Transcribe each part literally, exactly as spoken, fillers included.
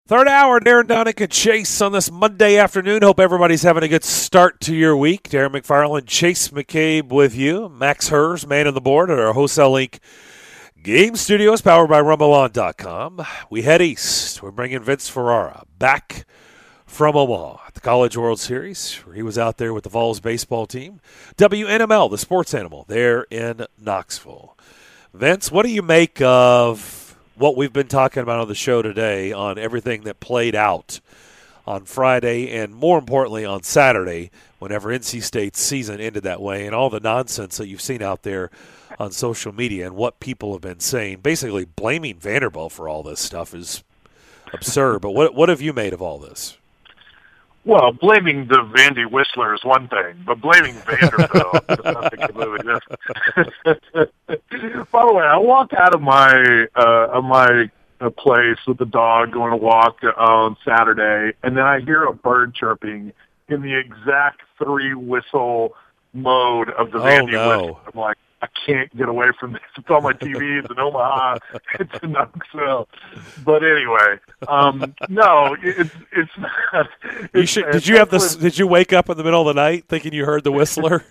Third hour, Darren Donick and Chase on this Monday afternoon. Hope everybody's having a good start to your week. Darren McFarland, Chase McCabe with you. Max Hers, man on the board at our Wholesale Link Game Studios, powered by rumble on dot com. We head east. We're bringing Vince Ferrara back from Omaha at the College World Series, where he was out there with the Vols baseball team. W N M L, the sports animal, there in Knoxville. Vince, what do you make of what we've been talking about on the show today on everything that played out on Friday and, more importantly, on Saturday, whenever N C State's season ended that way, and all the nonsense that you've seen out there on social media and what people have been saying? Basically, blaming Vanderbilt for all this stuff is absurd. But what what have you made of all this? Well, blaming the Vandy Whistler is one thing, but blaming Vanderbilt is something completely different. By the way, I walked out of my uh, of my uh, place with the dog going to walk uh, on Saturday, and then I hear a bird chirping in the exact three whistle mode of the oh, Vandy no. Whistler. I'm like, I can't get away from this. It's on my T V. It's in Omaha. It's in Knoxville. But anyway, um, no, it's it's not. It's, You should, did you have this? Did you wake up in the middle of the night thinking you heard the Whistler?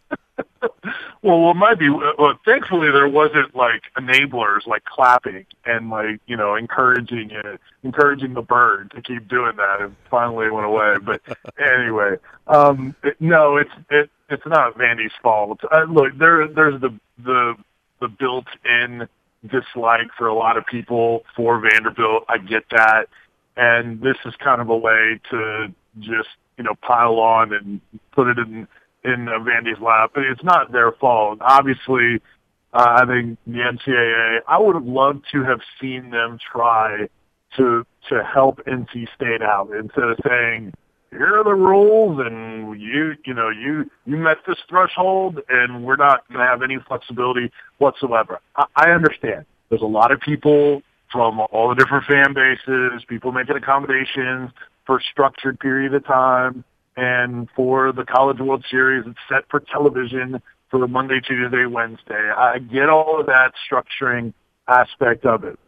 Well, it might be. Well, thankfully, there wasn't like enablers like clapping and like you know encouraging it, encouraging the bird to keep doing that. And finally, it went away. But anyway, um, it, no, it's it. It's not Vandy's fault. Uh, look, there, there's the the the built-in dislike for a lot of people for Vanderbilt. I get that, and this is kind of a way to just you know pile on and put it in in uh, Vandy's lap. But it's not their fault. Obviously, uh, I think the N C double A. I would have loved to have seen them try to to help N C State out instead of saying, here are the rules, and you, you know, you, you met this threshold, and we're not going to have any flexibility whatsoever. I, I understand. There's a lot of people from all the different fan bases, people making accommodations for a structured period of time, and for the College World Series, it's set for television for Monday, Tuesday, Wednesday. I get all of that structuring aspect of it.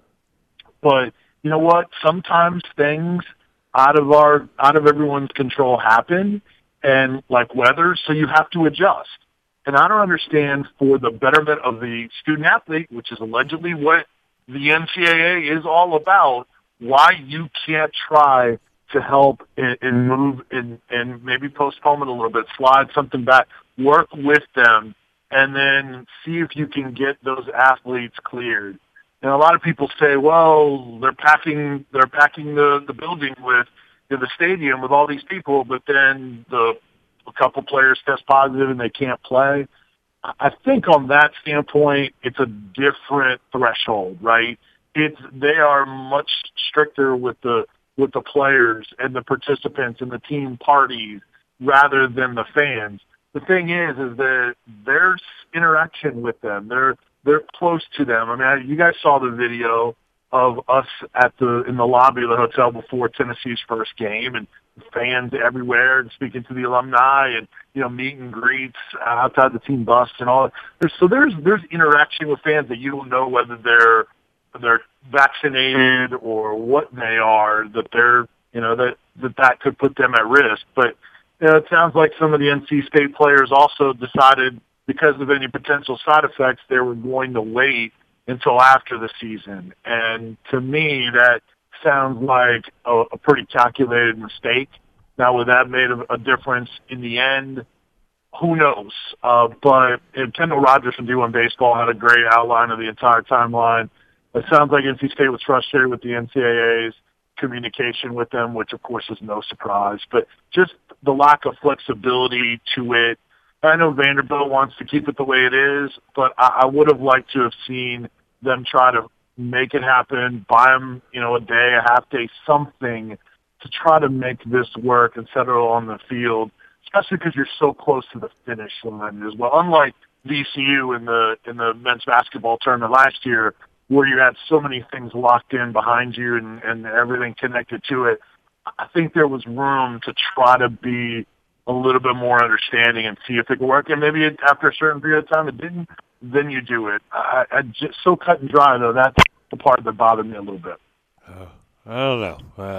But you know what? Sometimes things out of our out of everyone's control happen, and like weather, so you have to adjust. And I don't understand, for the betterment of the student athlete, which is allegedly what the N C double A is all about, why you can't try to help and, and move and, and maybe postpone it a little bit, slide something back, work with them, and then see if you can get those athletes cleared. And a lot of people say, well, they're packing they're packing the, the building with you know, the stadium with all these people, but then the a couple players test positive and they can't play. I think on that standpoint, it's a different threshold, right? It's they are much stricter with the with the players and the participants and the team parties rather than the fans. The thing is, is that there's interaction with them. They're They're close to them. I mean, you guys saw the video of us at the in the lobby of the hotel before Tennessee's first game, and fans everywhere, and speaking to the alumni, and you know, meet and greets outside the team bus and all. There's, so there's there's interaction with fans that you don't know whether they're they're vaccinated or what they are. That they're you know that that that could put them at risk. But you know, it sounds like some of the N C State players also decided, because of any potential side effects, they were going to wait until after the season. And to me, that sounds like a, a pretty calculated mistake. Now, would that made a, a difference in the end? Who knows? Uh, but and Kendall Rogers from D one Baseball had a great outline of the entire timeline. It sounds like N C State was frustrated with the N C double A's communication with them, which, of course, is no surprise. But just the lack of flexibility to it. I know Vanderbilt wants to keep it the way it is, but I, I would have liked to have seen them try to make it happen, buy them, you know, a day, a half day, something to try to make this work and settle on the field, especially because you're so close to the finish line as well. Unlike V C U in the in the men's basketball tournament last year, where you had so many things locked in behind you and, and everything connected to it, I think there was room to try to be a little bit more understanding and see if it could work. And maybe after a certain period of time it didn't, then you do it. I, I just so cut and dry, though. That's the part that bothered me a little bit. Uh, I don't know. Uh,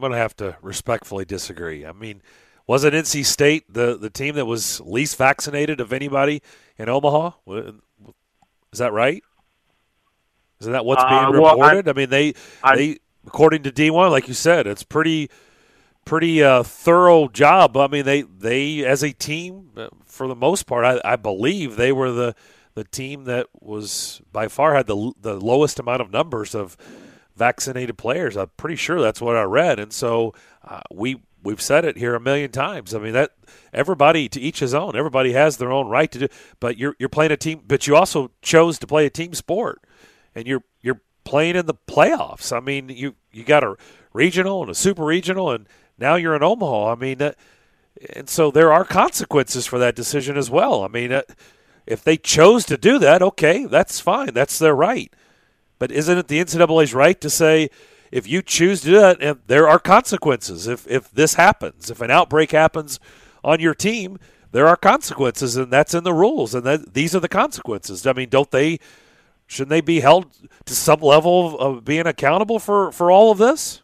going to have to respectfully disagree. I mean, wasn't N C State the, the team that was least vaccinated of anybody in Omaha? Is that right? Isn't that what's being uh, well, reported? I, I mean, they I, they according to D one, like you said, it's pretty pretty uh, thorough job. I mean, they they as a team, for the most part, I, I believe they were the the team that was by far had the the lowest amount of numbers of vaccinated players. I'm pretty sure that's what I read, and so uh, we we've said it here a million times. I mean, that everybody to each his own. Everybody has their own right to do. But you're you're playing a team, but you also chose to play a team sport, and you're you're playing in the playoffs. I mean, you you got a regional and a super regional, and now you're in Omaha. I mean, that, and so there are consequences for that decision as well. I mean, that, if they chose to do that, okay, that's fine. That's their right. But isn't it the N C double A's right to say, if you choose to do that, and there are consequences. If if this happens, if an outbreak happens on your team, there are consequences, and that's in the rules, and that, these are the consequences. I mean, don't they? Shouldn't they be held to some level of, of being accountable for, for all of this?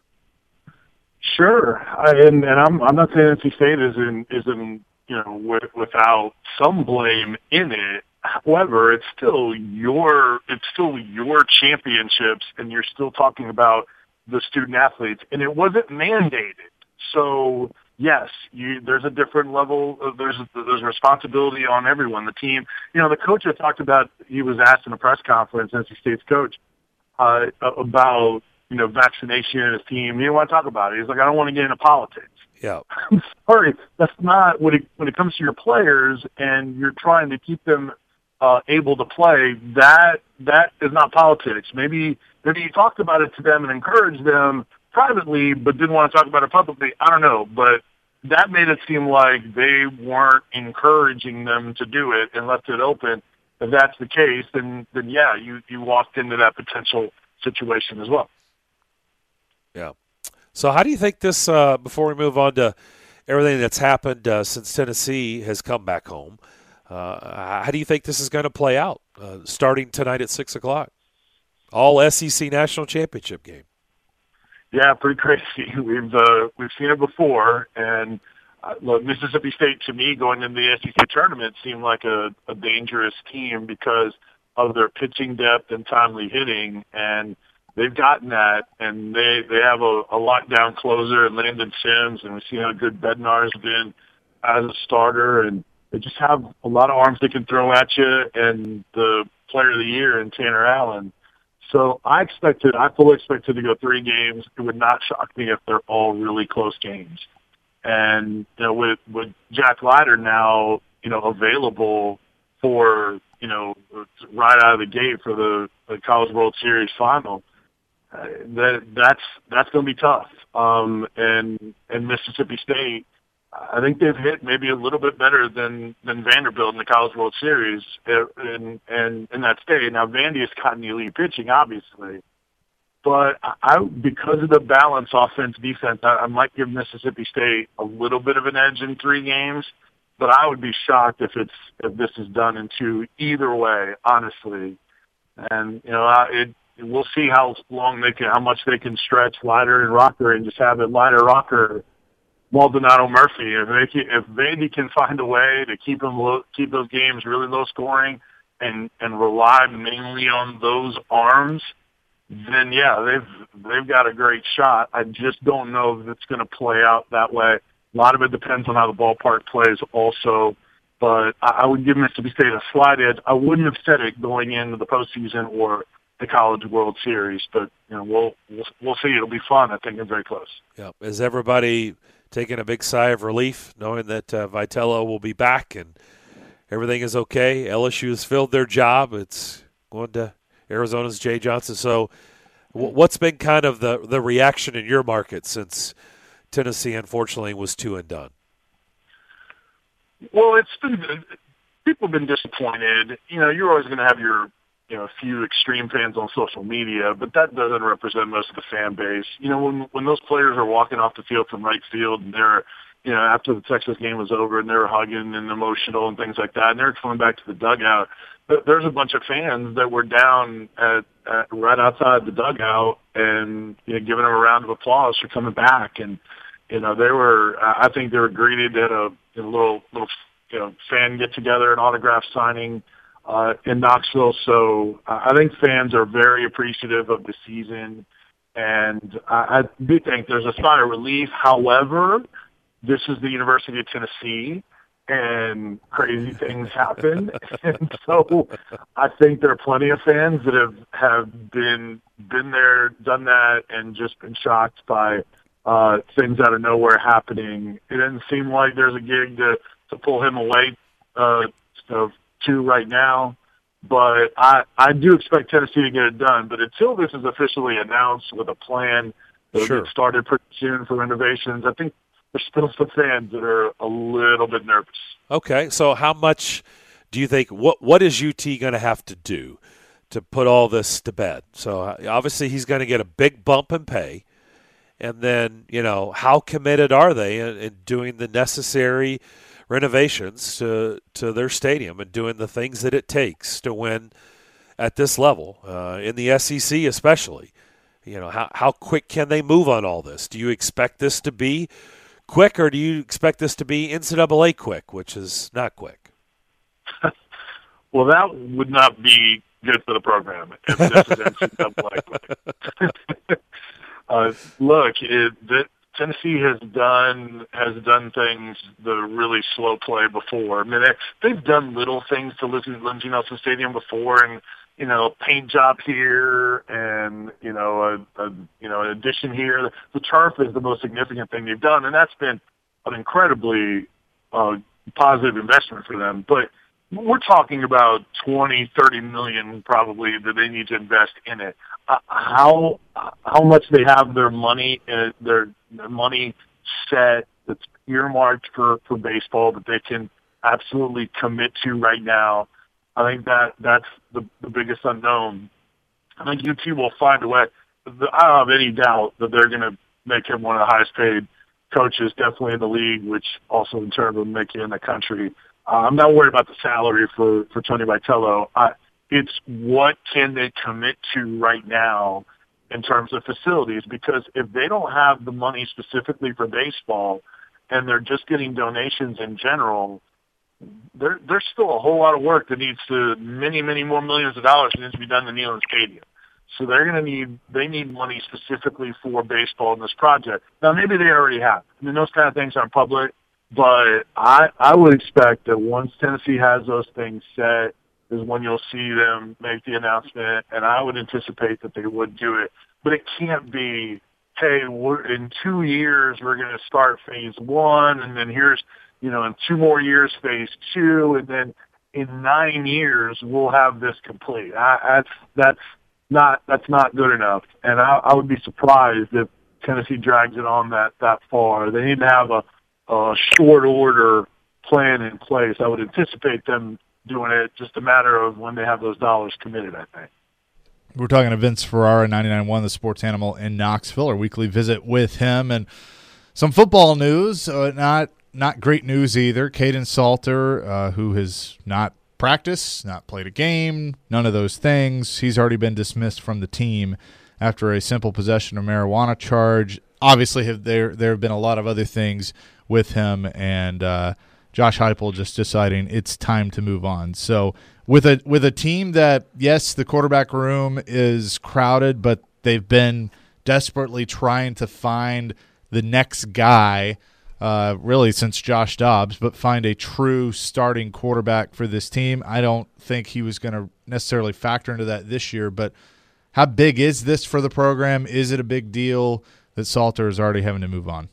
Sure, I, and and I'm I'm not saying N C State isn't isn't you know with, without some blame in it. However, it's still your it's still your championships, and you're still talking about the student athletes, and it wasn't mandated. So yes, you, there's a different level. Of, there's there's responsibility on everyone. The team, you know, the coach I talked about. He was asked in a press conference, N C State's coach, uh, about you know vaccination and his team. He didn't want to talk about it. He's like, I don't want to get into politics. Yeah, I'm sorry, that's not when it when it comes to your players, and you're trying to keep them uh, able to play. That that is not politics. Maybe. Maybe you talked about it to them and encouraged them privately, but didn't want to talk about it publicly. I don't know, but that made it seem like they weren't encouraging them to do it and left it open. If that's the case, then then yeah, you you walked into that potential situation as well. Yeah. So how do you think this? Uh, before we move on to everything that's happened uh, since Tennessee has come back home, uh, how do you think this is going to play out uh, starting tonight at six o'clock? All S E C National Championship game. Yeah, pretty crazy. We've uh, we've seen it before, and uh, look, Mississippi State to me going into the S E C tournament seemed like a, a dangerous team because of their pitching depth and timely hitting, and they've gotten that, and they they have a, a lockdown closer in Landon Sims, and we see how good Bednar's been as a starter, and they just have a lot of arms they can throw at you, and the player of the year in Tanner Allen. So I expected, I fully expected to go three games. It would not shock me if they're all really close games. And, you know, with, with Jack Leiter now, you know, available for, you know, right out of the gate for the, the College World Series final, uh, that, that's, that's going to be tough. Um, and, and Mississippi State, I think they've hit maybe a little bit better than, than Vanderbilt in the College World Series in, in, in that state. Now, Vandy has gotten the elite pitching, obviously. But I, because of the balance offense-defense, I, I might give Mississippi State a little bit of an edge in three games. But I would be shocked if it's if this is done in two either way, honestly. And, you know, I, it, we'll see how long they can, how much they can stretch Leiter and Rocker and just have it Leiter, Rocker, Maldonado, Murphy. If they can, if Vandy can find a way to keep them low, keep those games really low scoring, and and rely mainly on those arms, then yeah, they've they've got a great shot. I just don't know if it's going to play out that way. A lot of it depends on how the ballpark plays, also. But I, I would give Mississippi State a slight edge. I wouldn't have said it going into the postseason or the College World Series, but you know we'll we'll, we'll see. It'll be fun. I think it's very close. Yeah, is everybody taking a big sigh of relief knowing that uh, Vitello will be back and everything is okay? L S U has filled their job. It's going to Arizona's Jay Johnson. So w- what's been kind of the, the reaction in your market since Tennessee, unfortunately, was two and done? Well, it's been people have been disappointed. You know, you're always going to have your you know, a few extreme fans on social media, but that doesn't represent most of the fan base. You know, when when those players are walking off the field from right field and they're, you know, after the Texas game was over and they were hugging and emotional and things like that, and they're coming back to the dugout, th- there's a bunch of fans that were down at, at right outside the dugout and, you know, giving them a round of applause for coming back. And, you know, they were, I think they were greeted at a, a little, little, you know, fan get together, an autograph signing uh, in Knoxville. So uh, I think fans are very appreciative of the season. And I, I do think there's a sigh of relief. However, this is the University of Tennessee, and crazy things happen. And so I think there are plenty of fans that have, have been been there, done that, and just been shocked by uh, things out of nowhere happening. It doesn't seem like there's a gig to, to pull him away uh, to, to right now. But I, I do expect Tennessee to get it done. But until this is officially announced with a plan that Sure. will get started pretty soon for renovations, I think there's still some fans that are a little bit nervous. Okay, so how much do you think, what what is U T going to have to do to put all this to bed? So uh, obviously he's going to get a big bump in pay. And then, you know, how committed are they in, in doing the necessary renovations to to their stadium and doing the things that it takes to win at this level, uh, in the S E C especially? You know, how how quick can they move on all this? Do you expect this to be quick, or do you expect this to be N C double A quick, which is not quick? Well, that would not be good for the program if this is N C double A quick. uh, look, it, the, Tennessee has done has done things the really slow play before. I mean, they, they've done little things to Lindsey Nelson Stadium before, and you know, paint job here, and you know, a, a you know, an addition here. The turf is the most significant thing they've done, and that's been an incredibly uh, positive investment for them. But we're talking about twenty, thirty million probably that they need to invest in it. Uh, how how much they have their money uh, their, their money set that's earmarked for, for baseball that they can absolutely commit to right now. I think that that's the, the biggest unknown. I think U T will find a way. I don't have any doubt that they're going to make him one of the highest paid coaches, definitely in the league, which also in turn will make you in the country. Uh, I'm not worried about the salary for, for Tony Vitello. I, it's what can they commit to right now in terms of facilities, because if they don't have the money specifically for baseball and they're just getting donations in general, there, there's still a whole lot of work that needs to, many, many more millions of dollars that needs to be done in Neyland Stadium. So they're going to need, they need money specifically for baseball in this project. Now, maybe they already have. I mean, those kind of things aren't public, but I, I would expect that once Tennessee has those things set is when you'll see them make the announcement, and I would anticipate that they would do it. But it can't be, hey, we're, in two years we're going to start phase one, and then here's, you know, in two more years, phase two, and then in nine years we'll have this complete. I, that's that's not that's not good enough, and I, I would be surprised if Tennessee drags it on that that far. They need to have a, a short order plan in place. I would anticipate them doing it, just a matter of when they have those dollars committed, I think. We're talking to Vince Ferrara, ninety-nine point one, the Sports Animal in Knoxville, our weekly visit with him. And some football news, uh, not not great news either. Caden Salter, uh, who has not practiced, not played a game, none of those things. He's already been dismissed from the team after a simple possession of marijuana charge. Obviously, have, there there have been a lot of other things with him, and uh, Josh Heupel just deciding it's time to move on. So with a with a team that, yes, the quarterback room is crowded, but they've been desperately trying to find the next guy, uh, really since Josh Dobbs, but find a true starting quarterback for this team. I don't think he was going to necessarily factor into that this year, but how big is this for the program? Is it a big deal that Salter is already having to move on?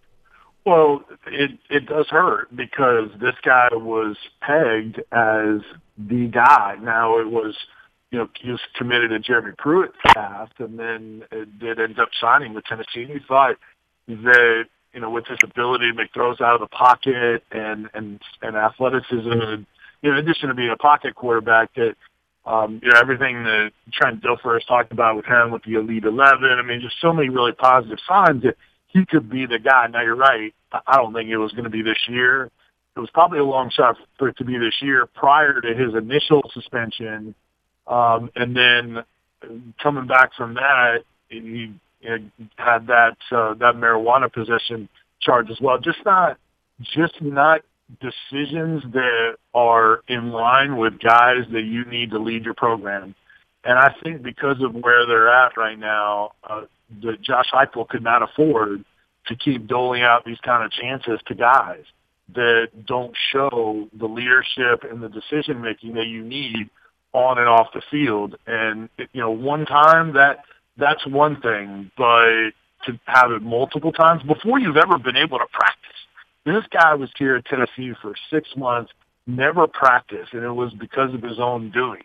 Well, it it does hurt because this guy was pegged as the guy. Now it was, you know, he was committed to Jeremy Pruitt's path, and then it did end up signing with Tennessee. He thought that, you know, with his ability to make throws out of the pocket and and and athleticism, and, you know, in addition to being a pocket quarterback, that um, you know, everything that Trent Dilfer has talked about with him with the Elite Eleven. I mean, just so many really positive signs that he could be the guy. Now, you're right. I don't think it was going to be this year. it was probably a long shot for it to be this year prior to his initial suspension. Um, and then coming back from that, he, he had that, uh, that marijuana possession charge as well. Just not, just not decisions that are in line with guys that you need to lead your program. And I think because of where they're at right now, uh, that Josh Heupel could not afford to keep doling out these kind of chances to guys that don't show the leadership and the decision making that you need on and off the field. And, you know, one time that that's one thing, but to have it multiple times before you've ever been able to practice. This guy was here at Tennessee for six months, never practiced, and it was because of his own doing.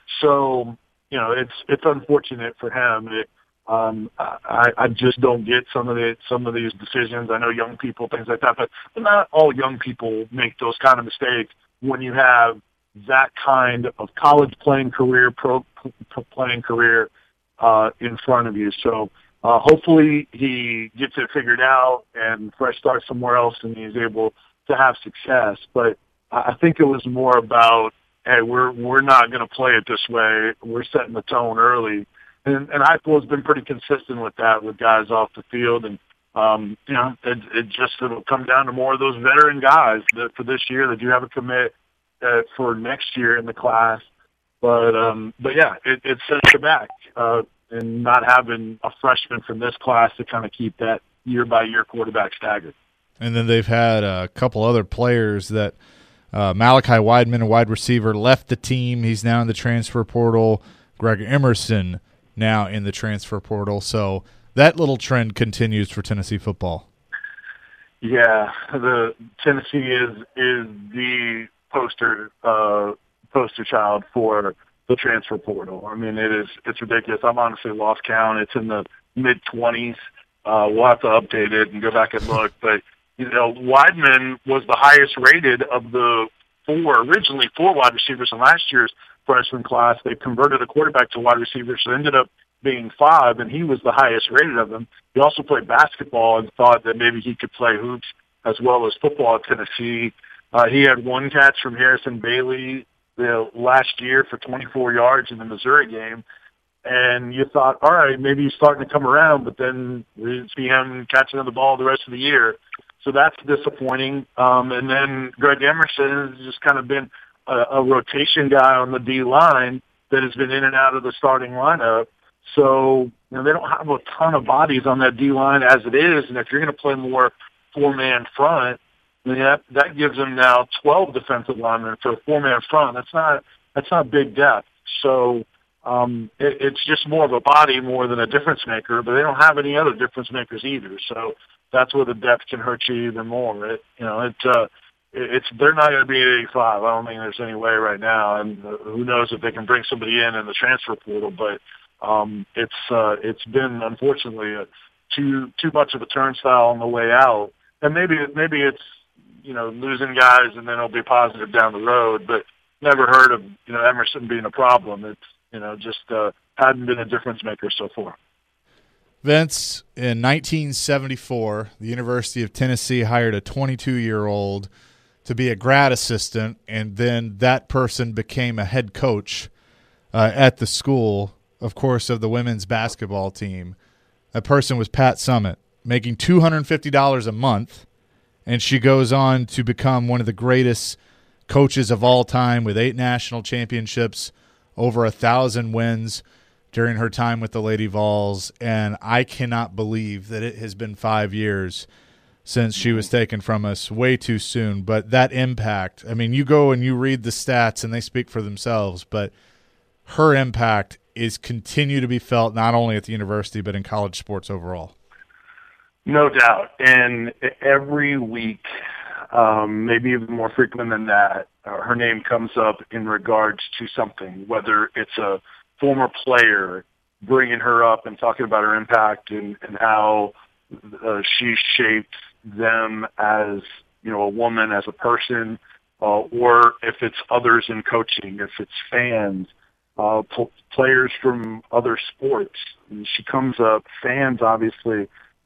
So, you know, it's it's unfortunate for him. It, um, I, I just don't get some of the some of these decisions. I know young people, things like that, but not all young people make those kind of mistakes when you have that kind of college playing career, pro, pro playing career uh, in front of you. So uh, hopefully he gets it figured out and fresh start somewhere else, and he's able to have success. But I think it was more about, hey, we're we're not going to play it this way. We're setting the tone early. And, and Heupel has been pretty consistent with that with guys off the field. And, um, you know, it, it just it'll come down to more of those veteran guys that for this year that you have a commit uh, for next year in the class. But, um, but yeah, it, it sets you back. Uh, and not having a freshman from this class to kind of keep that year-by-year quarterback staggered. And then they've had a couple other players that uh, Malachi Wideman, a wide receiver, left the team. He's now in the transfer portal. Greg Emerson now in the transfer portal. So that little trend continues for Tennessee football. Yeah, the Tennessee is is the poster uh, poster child for the transfer portal. I mean, it is it's ridiculous. I'm honestly lost count. It's in the mid twenties. Uh, we'll have to update it and go back and look. But you know, Wideman was the highest rated of the four originally four wide receivers in last year's freshman class. They converted a quarterback to wide receiver, so it ended up being five, and he was the highest rated of them. He also played basketball and thought that maybe he could play hoops as well as football at Tennessee. Uh, he had one catch from Harrison Bailey the last year for twenty-four yards in the Missouri game, and you thought, all right, maybe he's starting to come around, but then we didn't see him catching the ball the rest of the year. So that's disappointing. Um, and then Greg Emerson has just kind of been a, a rotation guy on the D-line that has been in and out of the starting lineup. So, you know, they don't have a ton of bodies on that D-line as it is, and if you're going to play more four-man front, then that, that gives them now twelve defensive linemen for a four-man front. That's not that's not big depth. So um, it, it's just more of a body more than a difference maker, but they don't have any other difference makers either. So that's where the depth can hurt you even more. It, you know, it, uh, it, it's they're not going to be at eighty-five. I don't think there's any way right now, and uh, who knows if they can bring somebody in in the transfer portal, but Um, it's uh, it's been unfortunately a, too too much of a turnstile on the way out, and maybe maybe it's you know losing guys and then it'll be positive down the road. But never heard of you know Emerson being a problem. It's you know just uh, hadn't been a difference maker so far. Vince, in nineteen seventy-four, the University of Tennessee hired a twenty-two-year-old to be a grad assistant, and then that person became a head coach uh, at the school. Of course, of the women's basketball team. That person was Pat Summitt, making two hundred fifty dollars a month, and she goes on to become one of the greatest coaches of all time with eight national championships, over a thousand wins during her time with the Lady Vols, and I cannot believe that it has been five years since she was taken from us, way too soon. But that impact, I mean, you go and you read the stats, and they speak for themselves, but her impact is continue to be felt not only at the university but in college sports overall. No doubt. And every week, um, maybe even more frequent than that, uh, her name comes up in regards to something, whether it's a former player bringing her up and talking about her impact and, and how uh, she shaped them as, you know, a woman, as a person, uh, or if it's others in coaching, if it's fans, Uh, p- players from other sports. And she comes up, fans obviously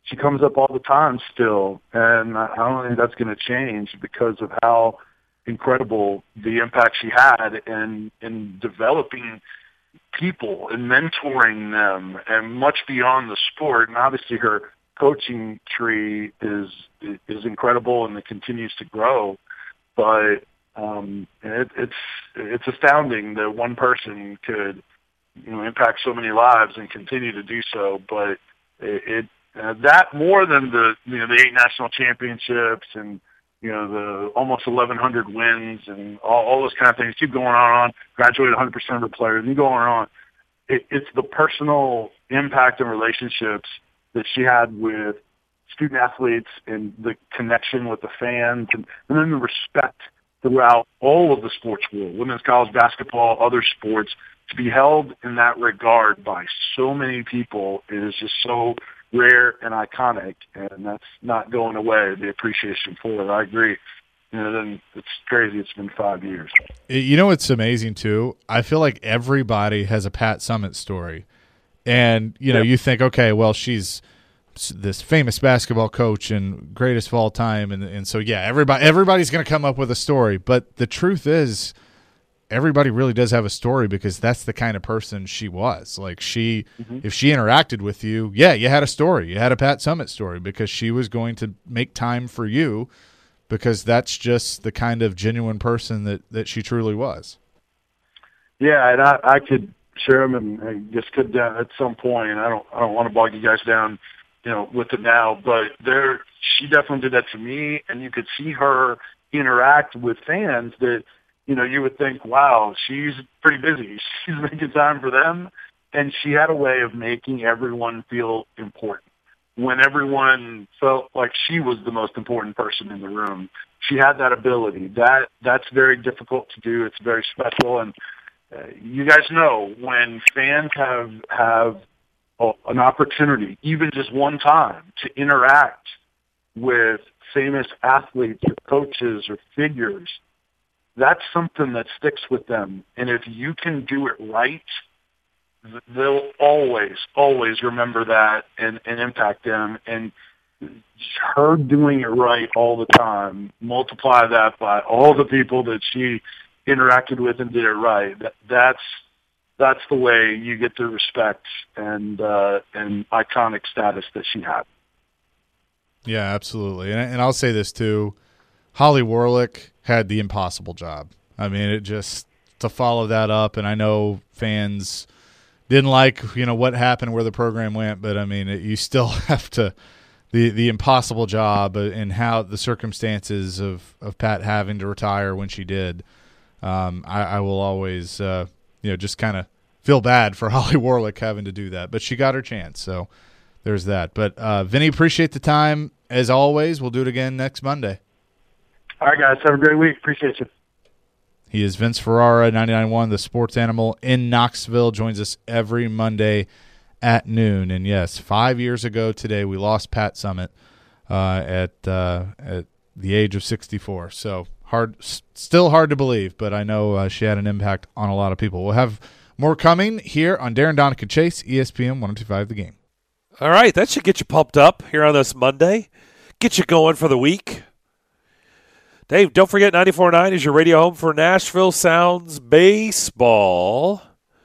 she comes up all the time still, and I don't think that's going to change because of how incredible the impact she had in in developing people and mentoring them, and much beyond the sport. And obviously, her coaching tree is is incredible, and it continues to grow. But um, it, it's it's astounding that one person could, you know, impact so many lives and continue to do so. But it, it uh, that more than the you know the eight national championships and you know the almost eleven hundred wins and all, all those kind of things. Keep going on and on. Graduated one hundred percent of the players. And go on and on. It, it's the personal impact and relationships that she had with student athletes and the connection with the fans, and, and then the respect throughout all of the sports world, women's college basketball, other sports, to be held in that regard by so many people is just so rare and iconic, and that's not going away, the appreciation for it. I agree. You know, then it's crazy. It's been five years. You know what's amazing, too? I feel like everybody has a Pat Summitt story. And, you know, yep. you think, okay, well, she's this famous basketball coach and greatest of all time. And and so, yeah, everybody everybody's going to come up with a story. But the truth is, everybody really does have a story because that's the kind of person she was. Like, she, mm-hmm. if she interacted with you, yeah, you had a story. You had a Pat Summitt story because she was going to make time for you because that's just the kind of genuine person that, that she truly was. Yeah, and I, I could share them and, and just cut down at some point. I don't I don't want to bog you guys down, you know, with it now, but there she definitely did that to me, and you could see her interact with fans that, you know, you would think, wow, she's pretty busy. She's making time for them, and she had a way of making everyone feel important. When everyone felt like she was the most important person in the room, she had that ability. That that's very difficult to do. It's very special, and uh, you guys know when fans have have a, an opportunity, even just one time, to interact with famous athletes or coaches or figures, that's something that sticks with them. And if you can do it right, they'll always, always remember that and, and impact them. And her doing it right all the time, multiply that by all the people that she interacted with and did it right. That, that's that's the way you get the respect and uh, and iconic status that she had. Yeah, absolutely. And, and I'll say this too. Holly Warlick had the impossible job. I mean, it just to follow that up, and I know fans didn't like, you know, what happened, where the program went, but I mean, it, you still have to the the impossible job and how the circumstances of, of Pat having to retire when she did. Um, I, I will always, uh, you know, just kind of feel bad for Holly Warlick having to do that, but she got her chance, so there's that. But uh, Vinny, appreciate the time as always. We'll do it again next Monday. All right, guys. Have a great week. Appreciate you. He is Vince Ferrara, ninety-nine point one, the sports animal in Knoxville. Joins us every Monday at noon. And, yes, five years ago today we lost Pat Summitt uh, at uh, at the age of sixty-four. So hard, still hard to believe, but I know uh, she had an impact on a lot of people. We'll have more coming here on Darren Donica Chase, E S P N one oh two point five The Game. All right, that should get you pumped up here on this Monday. Get you going for the week. Dave, don't forget ninety-four point nine is your radio home for Nashville Sounds baseball.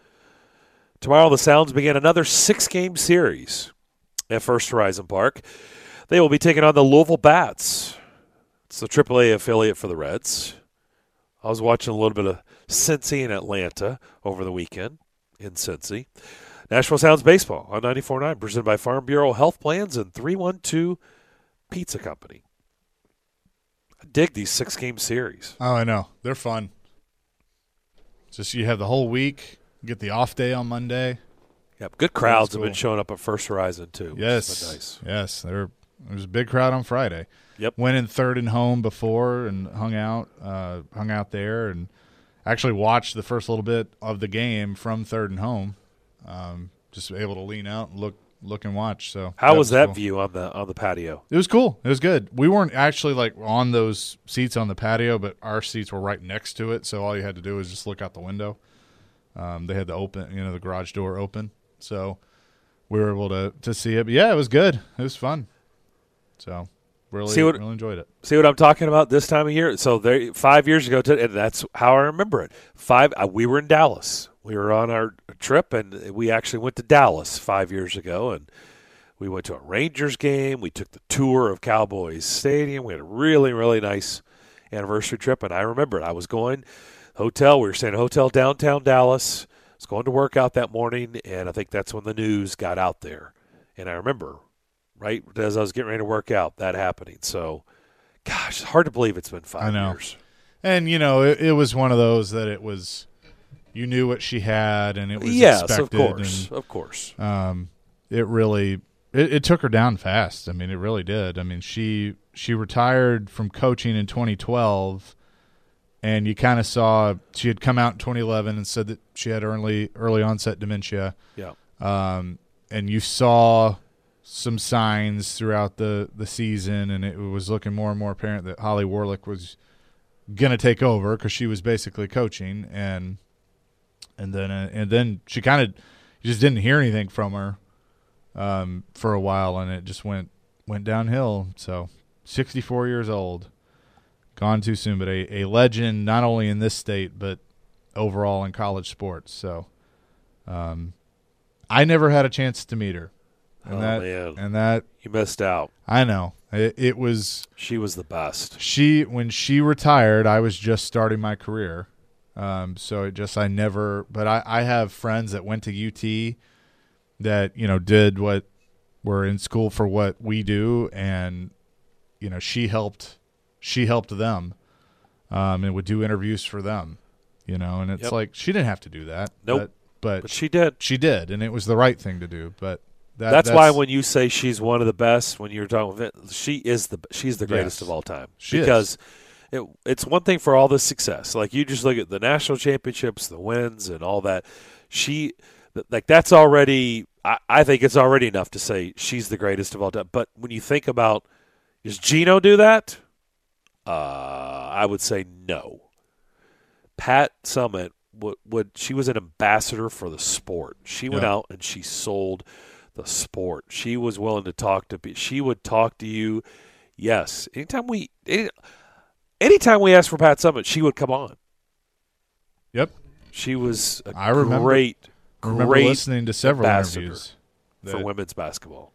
Tomorrow the Sounds begin another six-game series at First Horizon Park. They will be taking on the Louisville Bats. It's the triple A affiliate for the Reds. I was watching a little bit of Cincy and Atlanta over the weekend in Cincy. Nashville Sounds baseball on ninety-four point nine, presented by Farm Bureau Health Plans and three one two Pizza Company. I dig these six-game series. Oh, I know. They're fun. Just you have the whole week, get the off day on Monday. Yep, good crowds cool. have been showing up at First Horizon, too. Yes, nice. yes. There, there was a big crowd on Friday. Yep. Went in third and home before and hung out, uh, hung out there and actually watched the first little bit of the game from third and home. Um, just able to lean out and look look and watch. So how that was, was that cool. view on the on the patio? It was cool. It was good. We weren't actually like on those seats on the patio, but our seats were right next to it. So all you had to do was just look out the window. Um, they had the open, you know, the garage door open. So we were able to to see it. But yeah, it was good. It was fun. So really, see what, really enjoyed it. See what I'm talking about this time of year? So there, five years ago, to, and that's how I remember it. Five, uh, we were in Dallas. We were on our trip, and we actually went to Dallas five years ago, and we went to a Rangers game. We took the tour of Cowboys Stadium. We had a really, really nice anniversary trip, and I remember it. I was going hotel. We were staying at a hotel downtown Dallas. I was going to work out that morning, and I think that's when the news got out there. And I remember, right as I was getting ready to work out, that happening. So, gosh, it's hard to believe it's been five I know. years. And, you know, it, it was one of those that it was – you knew what she had, and it was yes, expected. of course, and, of course. Um, it really it, – it took her down fast. I mean, it really did. I mean, she she retired from coaching in twenty twelve, and you kind of saw she had come out in twenty eleven and said that she had early early onset dementia. Yeah. Um, and you saw some signs throughout the, the season, and it was looking more and more apparent that Holly Warlick was going to take over because she was basically coaching, and and then uh, and then she kind of just didn't hear anything from her um, for a while, and it just went went downhill. So sixty-four years old, gone too soon, but a, a legend not only in this state but overall in college sports. So um, I never had a chance to meet her. And oh, that, man. And that you missed out. I know. It, it was She was the best. she when she retired, I was just starting my career. Um, so it just I never but I, I have friends that went to U T that, you know, did what were in school for what we do, and you know, she helped she helped them. Um, and would do interviews for them. You know, and it's Yep. like she didn't have to do that. Nope. But, but, But she did. she did, and it was the right thing to do. But That, that's, that's why when you say she's one of the best, when you're talking with it, she is the she's the greatest Yes. of all time. She because it, it's one thing for all the success. Like you just look at the national championships, the wins, and all that. She like that's already. I, I think it's already enough to say she's the greatest of all time. But when you think about, does Gino do that? Uh, I would say no. Pat Summitt would, would she was an ambassador for the sport. She went Yeah. out and she sold the sport. She was willing to talk to people. She would talk to you. Yes. Anytime we any, anytime we asked for Pat Summitt, she would come on. Yep. She was a I remember, great, I remember great listening to several ambassador interviews for that- women's basketball.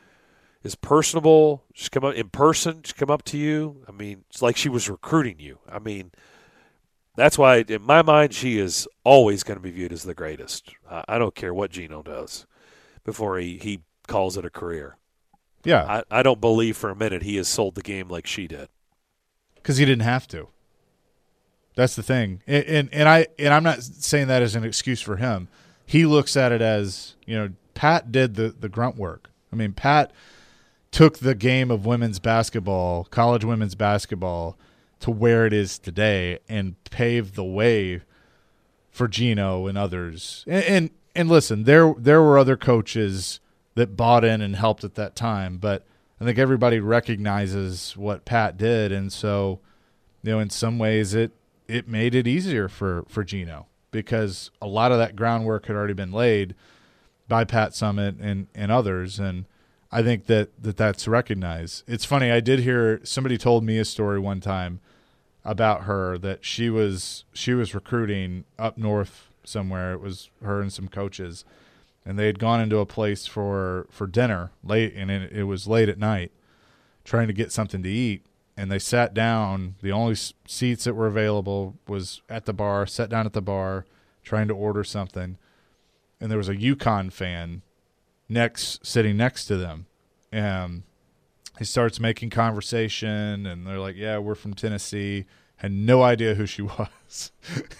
Is personable. She'd come up in person. She'd come up to you. I mean, it's like she was recruiting you. I mean, that's why in my mind she is always going to be viewed as the greatest. I, I don't care what Gino does before he, he calls it a career. Yeah, I, I don't believe for a minute he has sold the game like she did. because he didn't have to. That's the thing, and, and and I and I'm not saying that as an excuse for him. He looks at it as, you know, Pat did the the grunt work. I mean, Pat took the game of women's basketball, college women's basketball, to where it is today, and paved the way for Gino and others. And and, and listen, there there were other coaches that bought in and helped at that time, but I think everybody recognizes what Pat did, and so, you know, in some ways it it made it easier for, for Gino, because a lot of that groundwork had already been laid by Pat Summitt and, and others, and I think that, that that's recognized. It's funny, I did hear somebody told me a story one time about her that she was she was recruiting up north somewhere. It was her and some coaches, and they had gone into a place for, for dinner late, and it, it was late at night, trying to get something to eat. And they sat down. The only seats that were available was at the bar, sat down at the bar, trying to order something. And there was a UConn fan next, sitting next to them. And he starts making conversation, and they're like, yeah, we're from Tennessee. Had no idea who she was.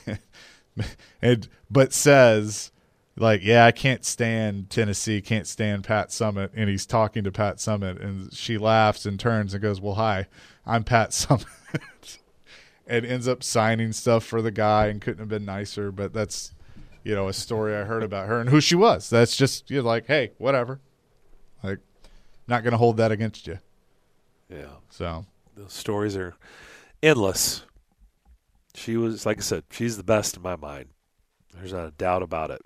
and But says, like, yeah, I can't stand Tennessee, can't stand Pat Summitt. And he's talking to Pat Summitt, and she laughs and turns and goes, well, hi, I'm Pat Summitt. And ends up signing stuff for the guy, and couldn't have been nicer. But that's, you know, a story I heard about her and who she was. That's just, you're like, hey, whatever. Like, not going to hold that against you. Yeah. So Those stories are endless. She was, like I said, she's the best in my mind. There's not a doubt about it.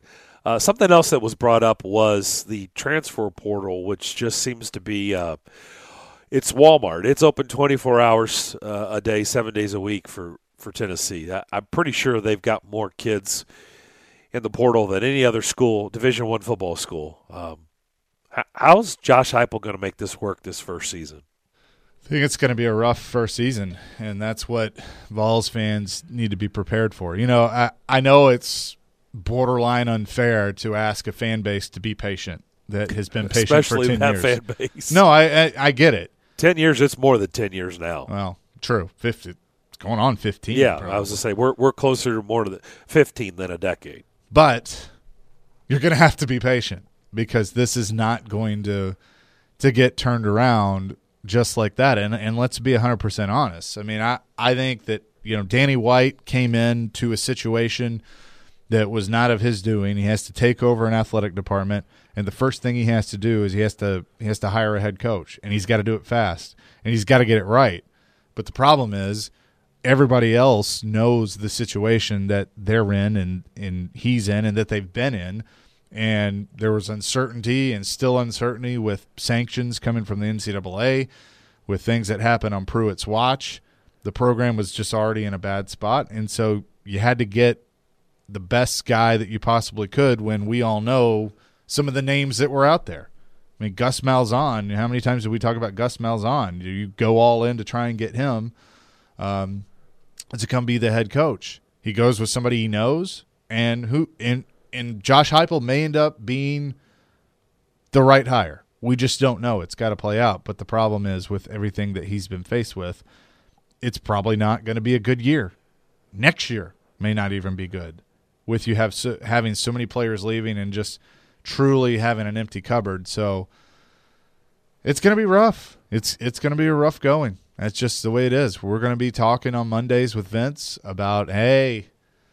Uh, something else that was brought up was the transfer portal, which just seems to be uh, it's Walmart. It's open twenty-four hours uh, a day, seven days a week for, for Tennessee. I, I'm pretty sure they've got more kids in the portal than any other school, Division One football school. Um, how, how's Josh Heupel going to make this work this first season? I think it's going to be a rough first season, and that's what Vols fans need to be prepared for. You know, I, I know it's borderline unfair to ask a fan base to be patient that has been patient Especially for ten that years. fan base. No, I, I I get it. Ten years, it's more than ten years now. Well, true. fifty, it's going on fifteen. Yeah, probably. I was going to say, we're, we're closer to more to the fifteen than a decade. But you're going to have to be patient because this is not going to to get turned around just like that. And and let's be one hundred percent honest. I mean, I, I think that, you know, Danny White came into a situation that was not of his doing. He has to take over an athletic department, and the first thing he has to do is he has to he has to hire a head coach, and he's got to do it fast, and he's got to get it right. But the problem is everybody else knows the situation that they're in and, and he's in and that they've been in, and there was uncertainty and still uncertainty with sanctions coming from the N C double A, with things that happened on Pruitt's watch. The program was just already in a bad spot, and so you had to get the best guy that you possibly could when we all know some of the names that were out there. I mean, Gus Malzahn, how many times did we talk about Gus Malzahn? You go all in to try and get him um, to come be the head coach. He goes with somebody he knows, and who and, and Josh Heupel may end up being the right hire. We just don't know. It's got to play out. But the problem is with everything that he's been faced with, it's probably not going to be a good year. Next year may not even be good. With you have so, having so many players leaving and just truly having an empty cupboard. So it's going to be rough. It's it's going to be a rough going. That's just the way it is. We're going to be talking on Mondays with Vince about, hey,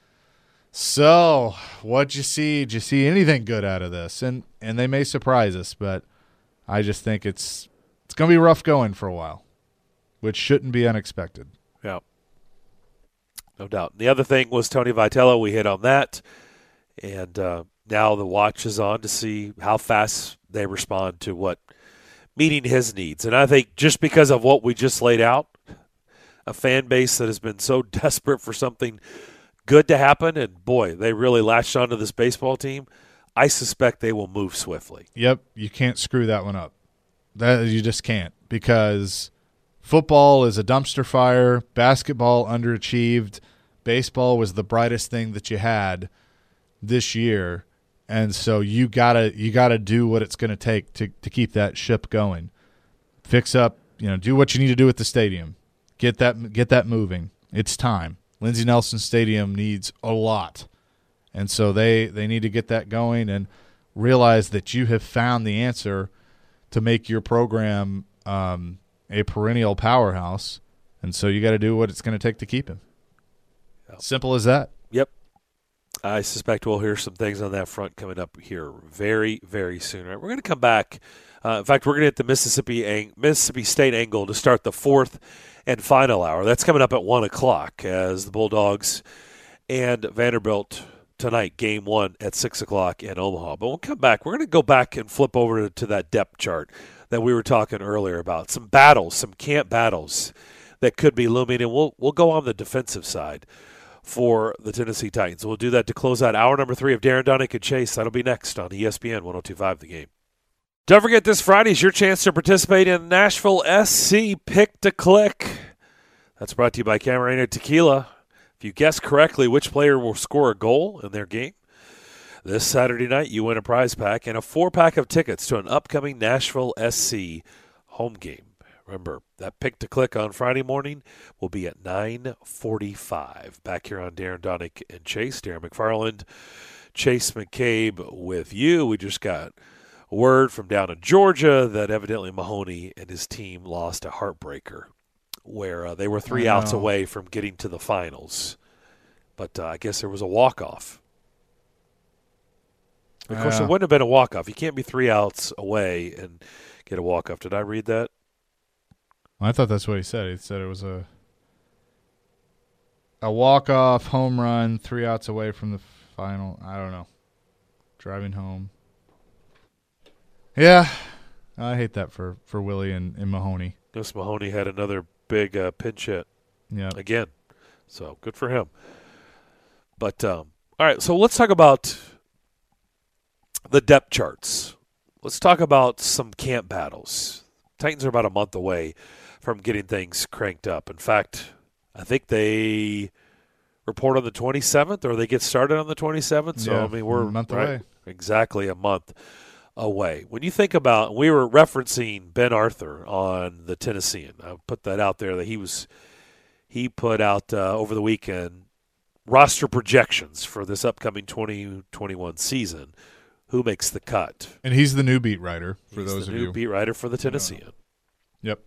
so what'd you see? Did you see anything good out of this? And and they may surprise us, but I just think it's it's going to be rough going for a while, which shouldn't be unexpected. Yeah. No doubt. The other thing was Tony Vitello. We hit on that. And uh, now the watch is on to see how fast they respond to what meeting his needs. And I think just because of what we just laid out, a fan base that has been so desperate for something good to happen, and boy, they really latched onto this baseball team, I suspect they will move swiftly. Yep, you can't screw that one up. That you just can't, because football is a dumpster fire, basketball underachieved, baseball was the brightest thing that you had this year, and so you gotta you gotta do what it's going to take to to keep that ship going. Fix up, you know, do what you need to do at the stadium. Get that get that moving. It's time. Lindsey Nelson Stadium needs a lot, and so they they need to get that going and realize that you have found the answer to make your program um, a perennial powerhouse, and so you got to do what it's going to take to keep him. Yep. Simple as that. Yep. I suspect we'll hear some things on that front coming up here very, very soon. All right, we're going to come back. Uh, in fact, we're going to hit the Mississippi ang- Mississippi State angle to start the fourth and final hour. That's coming up at one o'clock as the Bulldogs and Vanderbilt tonight, game one at six o'clock in Omaha. But we'll come back. We're going to go back and flip over to, to that depth chart that we were talking earlier about. Some battles, some camp battles that could be looming, and we'll we'll go on the defensive side for the Tennessee Titans. We'll do that to close out hour number three of Darren Donick and Chase. That'll be next on E S P N one oh two point five The Game. Don't forget, this Friday is your chance to participate in Nashville S C Pick to Click. That's brought to you by Camarena Tequila. If you guess correctly which player will score a goal in their game, this Saturday night you win a prize pack and a four-pack of tickets to an upcoming Nashville S C home game. Remember, that Pick to Click on Friday morning will be at nine forty-five. Back here on Darren Donick and Chase. Darren McFarland, Chase McCabe with you. We just got word from down in Georgia that evidently Mahoney and his team lost a heartbreaker where uh, they were three outs away from getting to the finals. But uh, I guess there was a walk-off. Of course, Yeah. it wouldn't have been a walk-off. You can't be three outs away and get a walk-off. Did I read that? I thought that's what he said. He said it was a a walk-off home run, three outs away from the final. I don't know. driving home. Yeah, I hate that for, for Willie and, and Mahoney. Gus Mahoney had another big uh, pinch hit Yeah. again. So good for him. But, um, all right, so let's talk about the depth charts. Let's talk about some camp battles. Titans are about a month away from getting things cranked up. In fact, I think they report on the twenty-seventh, or they get started on the twenty-seventh. So, Yeah, I mean, we're a month right, away. exactly a month away. When you think about, we were referencing Ben Arthur on the Tennessean. I put that out there that he was, he put out uh, over the weekend roster projections for this upcoming twenty twenty-one season. Who makes the cut? And he's the new beat writer for He's those the of new you. beat writer for the Tennessean. Yep.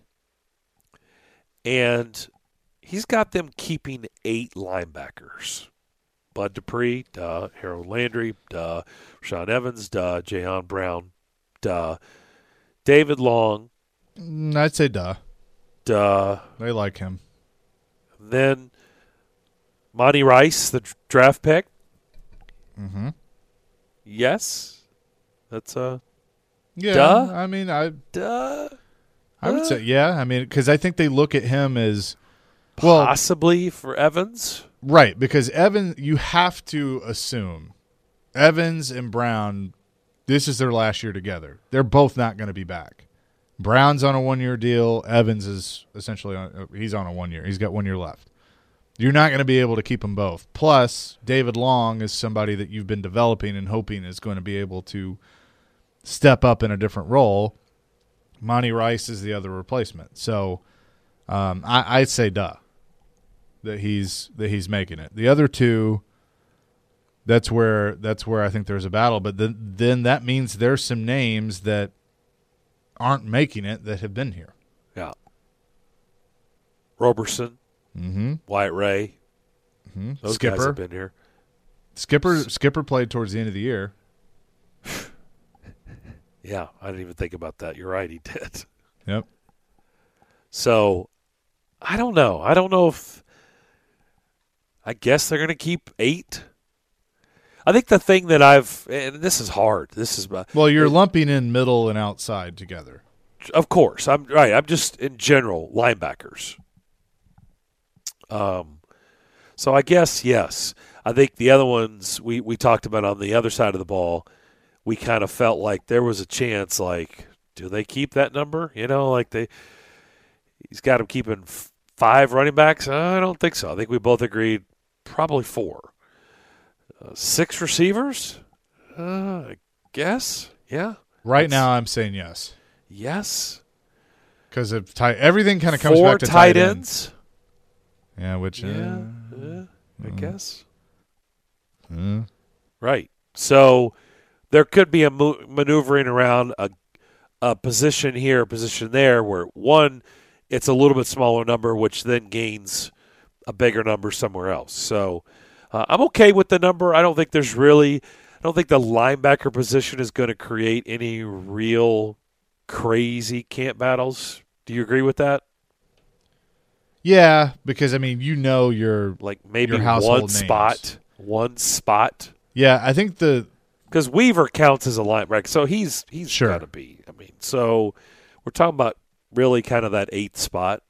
And he's got them keeping eight linebackers. Bud Dupree, duh. Harold Landry, duh. Rashaan Evans, duh. Jayon Brown, duh. David Long, Mm, I'd say duh. duh. They like him. Then Monty Rice, the d- draft pick. Mm-hmm. Yes. That's a Yeah, Duh? I mean, I duh. I would Uh. say, yeah. I mean, because I think they look at him as, well, Possibly for Evans. right, because Evans, you have to assume Evans and Brown, this is their last year together. They're both not going to be back. Brown's on a one-year deal. Evans is essentially on, he's on a one-year. He's got one year left. You're not going to be able to keep them both. Plus, David Long is somebody that you've been developing and hoping is going to be able to step up in a different role. Monty Rice is the other replacement. So um, I, I'd say duh, that he's that he's making it. The other two, that's where that's where I think there's a battle. But then then that means there's some names that aren't making it that have been here. Yeah. Roberson, Mm-hmm. Wyatt Ray. mm-hmm. Those guys Skipper have been here. Skipper Skipper played towards the end of the year. Yeah, I didn't even think about that. You're right, he did. Yep. So, I don't know. I don't know if – I guess they're going to keep eight. I think the thing that I've – and this is hard. This is – Well, you're lumping in middle and outside together. Of course. I'm right. I'm just, in general, linebackers. Um, So I guess, yes. I think the other ones we, we talked about on the other side of the ball, we kind of felt like there was a chance, like, do they keep that number? You know, like they – he's got him keeping f- five running backs. I don't think so. I think we both agreed probably four. Uh, six receivers? Uh, I guess. Yeah. Right That's- now, I'm saying yes Yes. because of tight. Everything kind of comes Four back to tight tight ends. Yeah, which Yeah, uh, yeah, I mm. guess. uh, Right. So there could be a mo- maneuvering around a, a position here, a position there, where one, it's a little bit smaller number, which then gains a bigger number somewhere else. So uh, I'm okay with the number. I don't think there's really, I don't think the linebacker position is going to create any real crazy camp battles. Do you agree with that? yeah, because I mean, you know, you're Like maybe Your household one names. spot, one spot. yeah. I think the Because Weaver counts as a linebacker, so he's he's Sure. got to be. I mean, so we're talking about really kind of that eighth spot.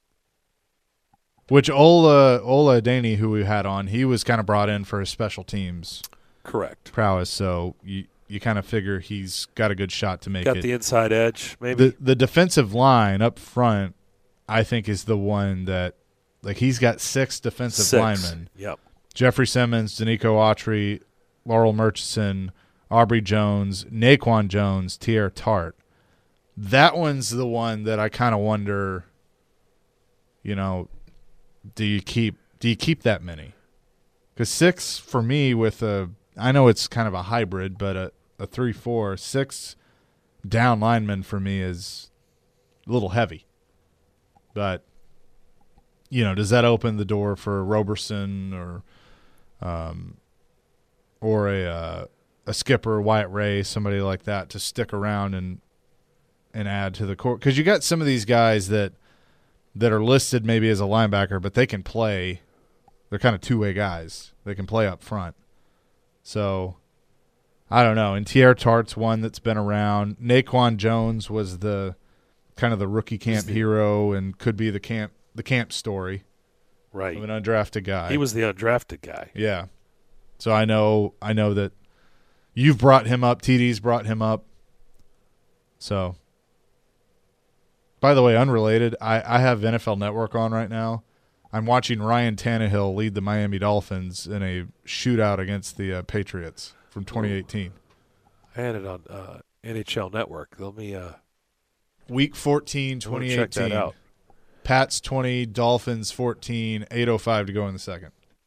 which Ola Ola Daney, who we had on, he was kind of brought in for his special teams Correct. prowess. So you you kind of figure he's got a good shot to make Got it. the inside edge, maybe. the the defensive line up front, I think, is the one that, like, he's got six defensive Six. linemen: Yep. Jeffrey Simmons, Danico Autry, Laurel Murchison, Aubrey Jones, Naquan Jones, Tierre Tart. That one's the one that I kind of wonder. You know, do you keep do you keep that many? Because six for me, with a, I know it's kind of a hybrid, but a a three four six down lineman for me is a little heavy. But, you know, does that open the door for Roberson or um, or a uh, a skipper, Wyatt Ray, somebody like that, to stick around and and add to the core? Because you got some of these guys that that are listed maybe as a linebacker, but they can play. They're kind of two-way guys. They can play up front. So I don't know. And Tierre Tart's one that's been around. Naquan Jones was the kind of the rookie camp the, hero and could be the camp the camp story. Right. Of an undrafted guy. He was the undrafted guy. Yeah. So I know I know that you've brought him up, T D's brought him up. So by the way, unrelated, I, I have N F L Network on right now. I'm watching Ryan Tannehill lead the Miami Dolphins in a shootout against the uh, Patriots from twenty eighteen. I had it on uh, N H L Network. Let me uh, Week fourteen, twenty eighteen. Check that out. Pats twenty, Dolphins fourteen, eight oh five to go in the second.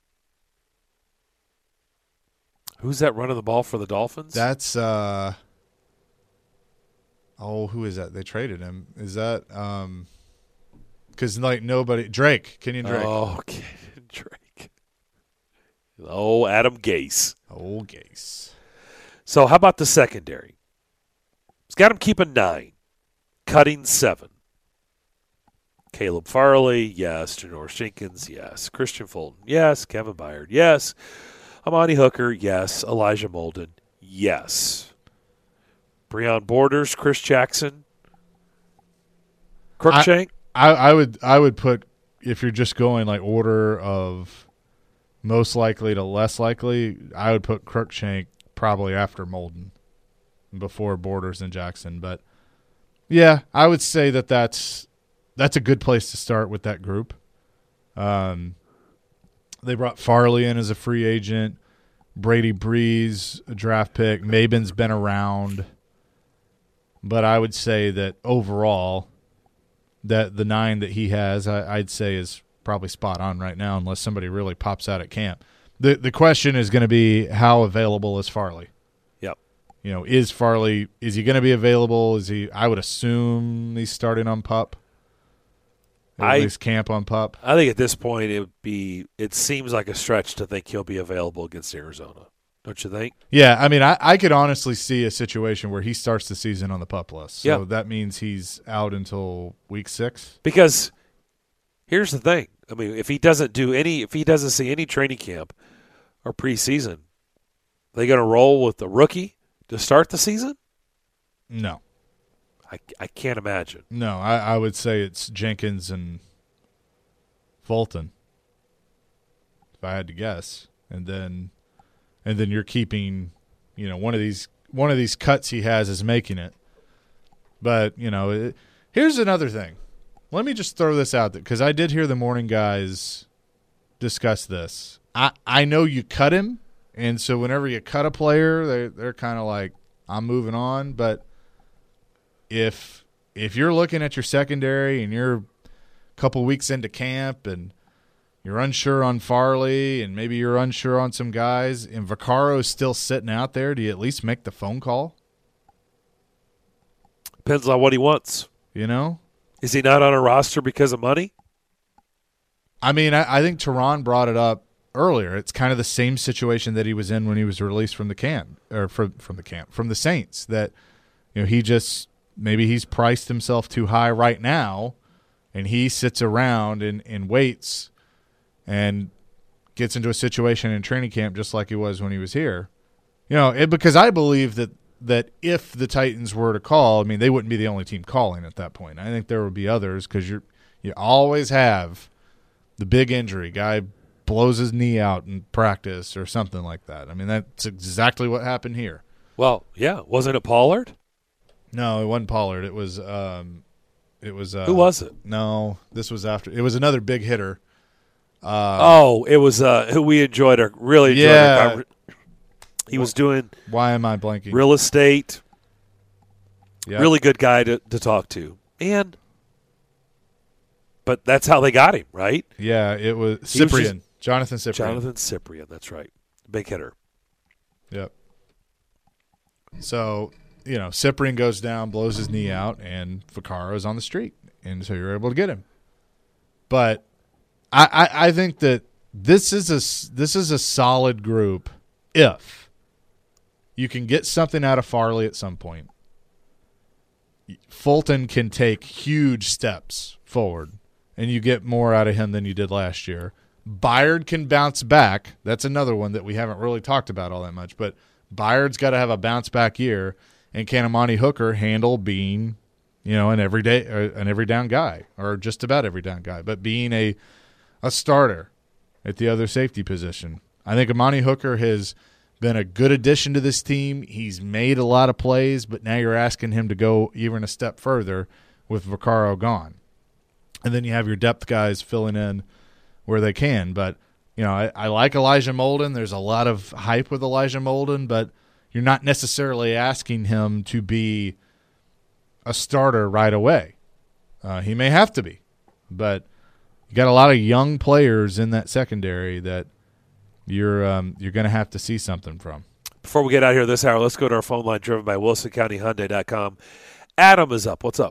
Who's that running the ball for the Dolphins? That's uh oh, who is that? They traded him. Is that um because like nobody Drake, Kenyon Drake. Oh, Kenyon Drake. Oh, Adam Gase. Oh, Gase. So how about the secondary? He's got him keeping nine, cutting seven. Caleb Farley, yes. Janoris Jenkins, yes. Christian Fulton, yes. Kevin Byard, yes. Amani Hooker, yes. Elijah Molden, yes. Breon Borders, Chris Jackson, Crookshank. I, I, I would I would put, if you're just going like order of most likely to less likely, I would put Crookshank probably after Molden before Borders and Jackson. But yeah, I would say that that's that's a good place to start with that group. Um, they brought Farley in as a free agent. Brady Breeze, a draft pick. Maben's been around. But I would say that overall, that the nine that he has, I, I'd say is probably spot on right now, unless somebody really pops out at camp. The the question is going to be, how available is Farley? Yep. You know, is Farley, is he going to be available? Is he? I would assume he's starting on PUP. At I, least camp on PUP. I think at this point it would be. It seems like a stretch to think he'll be available against Arizona. Don't you think? Yeah, I mean, I, I could honestly see a situation where he starts the season on the PUP list. So yeah. that means he's out until week six. Because here's the thing. I mean, if he doesn't do any, if he doesn't see any training camp or preseason, they going to roll with the rookie to start the season? No. I, I can't imagine. No, I, I would say it's Jenkins and Fulton, if I had to guess. And then and then you're keeping, you know, one of these one of these cuts he has is making it. But, you know, it, here's another thing. Let me just throw this out there, because I did hear the morning guys discuss this. I, I know you cut him, and so whenever you cut a player, they they're kind of like, I'm moving on. But if if you're looking at your secondary and you're a couple weeks into camp and you're unsure on Farley and maybe you're unsure on some guys and Vaccaro's still sitting out there, do you at least make the phone call? Depends on what he wants. You know? Is he not on a roster because of money? I mean, I, I think Teron brought it up earlier. It's kind of the same situation that he was in when he was released from the camp, or from, from the camp, from the Saints, that, you know, he just – maybe he's priced himself too high right now, and he sits around and, and waits and gets into a situation in training camp just like he was when he was here. You know, it, because I believe that, that if the Titans were to call, I mean, they wouldn't be the only team calling at that point. I think there would be others, because you you always have the big injury. Guy blows his knee out in practice or something like that. I mean, that's exactly what happened here. Well, yeah. Wasn't it Pollard? No, it wasn't Pollard. It was um, it was uh, who was it? No, this was after. It was another big hitter. Uh, oh, it was uh, who we enjoyed our really enjoyed yeah. our conver- He was doing. Why am I blanking? Real estate. Yep. Really good guy to, to talk to, and but that's how they got him, right? Yeah, it was He was Cyprian, Jonathan Cyprian. Jonathan Cyprian, that's right, big hitter. Yep. So, you know, Cyprian goes down, blows his knee out, and Vaccaro's on the street, and so you're able to get him. But I, I, I think that this is a this is a solid group if you can get something out of Farley at some point. Fulton can take huge steps forward, and you get more out of him than you did last year. Byard can bounce back. That's another one that we haven't really talked about all that much, but Byard's got to have a bounce back year, and can Amani Hooker handle being, you know, an everyday uh, an every down guy, or just about every down guy, but being a a starter at the other safety position. I think Amani Hooker has been a good addition to this team. He's made a lot of plays, but now you're asking him to go even a step further with Vaccaro gone. And then you have your depth guys filling in where they can. But, you know, I, I like Elijah Molden. There's a lot of hype with Elijah Molden, but you're not necessarily asking him to be a starter right away. Uh, he may have to be, but you got a lot of young players in that secondary that you're um, you're going to have to see something from. Before we get out of here this hour, let's go to our phone line driven by Wilson County Hyundai dot com. Adam is up. What's up?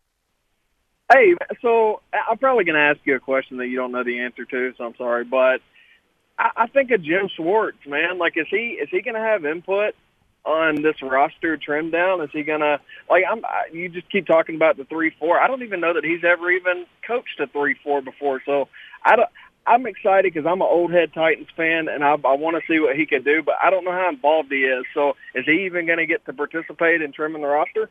Hey, so I'm probably going to ask you a question that you don't know the answer to, so I'm sorry, but I, I think of Jim Schwartz, man. Like, is he is he going to have input on this roster trim down? Is he going to – like, I'm I, you just keep talking about the three four. I don't even know that he's ever even coached a three four before, so I don't – I'm excited because I'm an old head Titans fan, and I, I want to see what he can do, but I don't know how involved he is. So is he even going to get to participate in trimming the roster?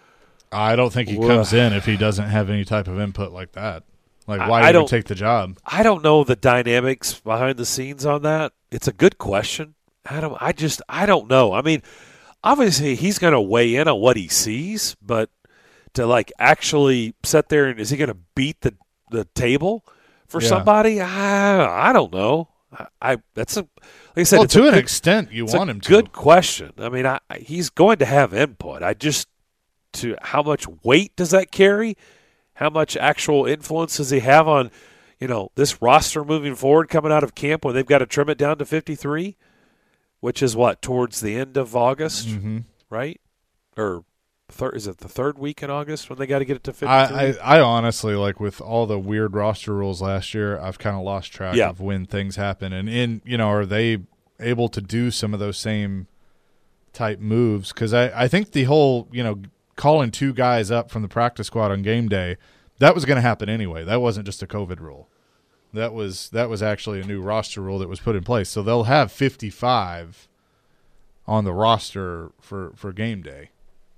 I don't think he comes in if he doesn't have any type of input like that. Like, why I even don't take the job? I don't know the dynamics behind the scenes on that. It's a good question, Adam. I just I don't know. I mean, obviously he's going to weigh in on what he sees, but to like actually sit there and is he going to beat the the table for Yeah. somebody? I I don't know. I, I that's a like I said. Well, it's to a an good, extent, you it's want a him to. Good question. I mean, I, I- he's going to have input. I just to how much weight does that carry? How much actual influence does he have on, you know, this roster moving forward coming out of camp when they've got to trim it down to fifty-three, which is what, towards the end of August, Mhm. right? Or thir- is it the third week in August when they got to get it to fifty-three? I, I, I honestly, like, with all the weird roster rules last year, I've kind of lost track Yeah. of when things happen. And, in you know, are they able to do some of those same type moves? Because I, I think the whole, you know, calling two guys up from the practice squad on game day, that was going to happen anyway. That wasn't just a COVID rule. That was that was actually a new roster rule that was put in place. So they'll have fifty-five on the roster for, for game day.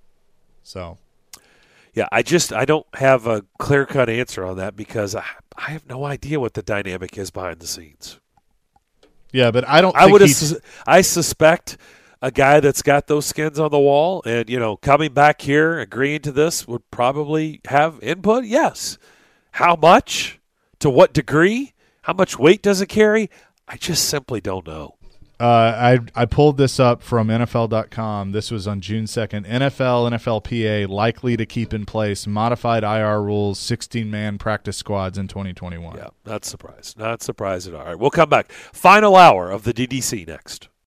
So, Yeah, I just I don't have a clear-cut answer on that because I, I have no idea what the dynamic is behind the scenes. yeah, but I don't I think would he's- sus- I suspect a guy that's got those skins on the wall and, you know, coming back here, agreeing to this would probably have input. Yes. How much? To what degree? How much weight does it carry? I just simply don't know. Uh, I I pulled this up from N F L dot com. This was on June second. N F L, N F L P A likely to keep in place modified I R rules, sixteen-man practice squads in twenty twenty-one. Yeah, not surprised. Not surprised at all. All right, we'll come back. Final hour of the D D C next.